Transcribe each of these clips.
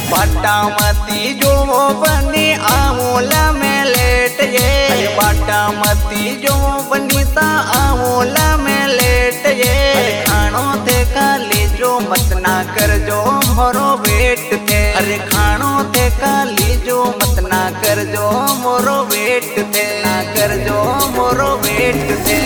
बाटामती जो बनी आमोला में लेट ये, बाटामती जो बनी ता आमोला में लेट ये। खानो थे काली जो मत ना कर जो मोरो वेट थे, अरे खानो थे काली जो मत ना कर जो मोरो वेट थे, ना कर जो मोरो वेट थे।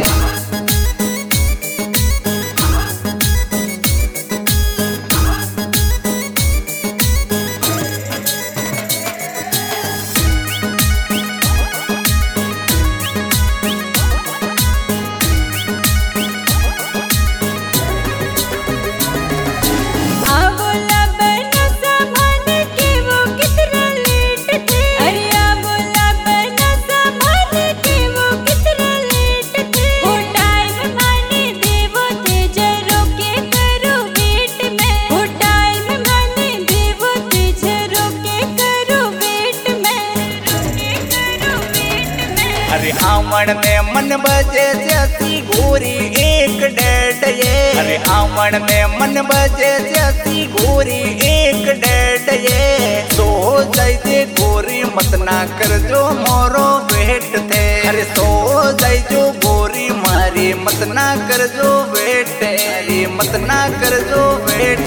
अरे आमण में मन बजे जैसी गोरी एक डेढ़ ये, अरे आमण में मन बजे जैसी गोरी एक डेढ़ ये। सो जाइए गोरी मत ना कर जो मोरो वेट थे, अरे सो जाइए जो गोरी मारी मत ना कर जो वेट, अरे मत ना कर जो वेट।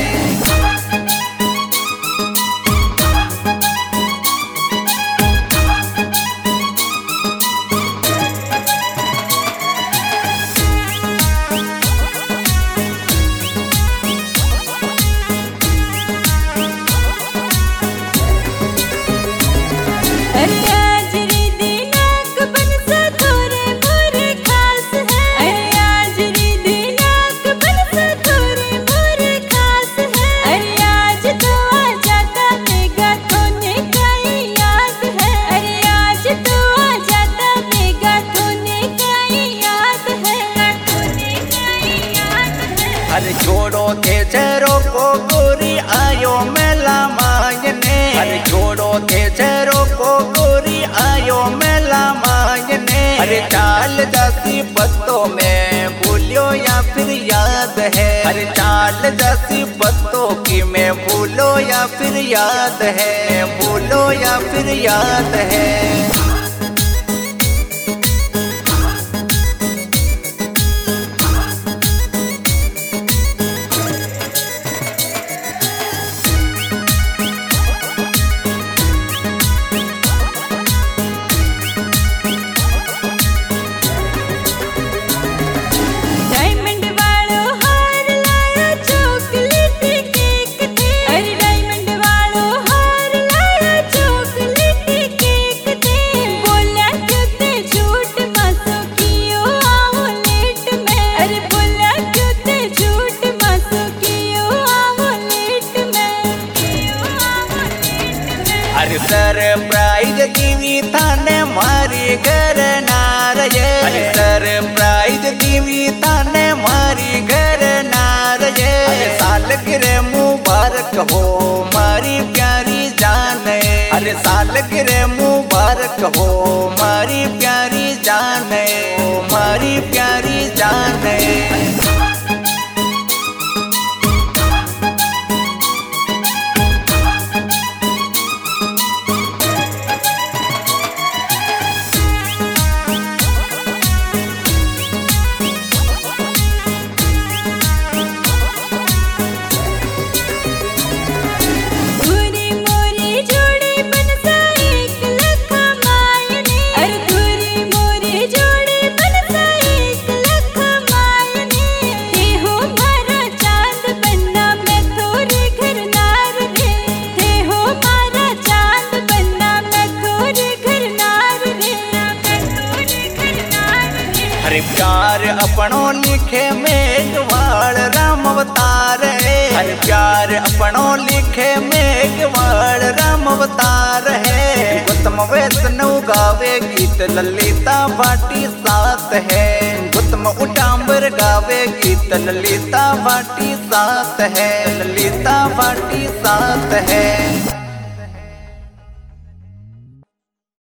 अरे छोड़ो थे चेहरो को गोरी आयो मेला मायने, अरे छोड़ो थे चेहरो को गोरी आयो मेला मायने। अरे चाल जैसी बत्तों में भूलो या फिर याद है, अरे चाल जैसी बत्तों की मैं भूलो या फिर याद है, भूलो या फिर याद है। अरे सरप्राइज दीवी थाने मारी घर नार ये, अरे सरप्राइज दीवी थाने मारी घर नार ये। अरे सालगिरह मुबारक हो मारी प्यारी जान, अरे सालगिरह मुबारक हो मारी प्यारी जान, मारी प्यारी जान। अरे प्यार अपनों लिखे मेघवाड़ राम अवतार है, अरे प्यार अपनों लिखे मेघवाड़ राम अवतार है। गौतम वैष्णव गावे गीत ललिता भाटी साथ है, गौतम उटाम्बर गावे गीत ललिता भाटी साथ है, ललिता भाटी साथ है।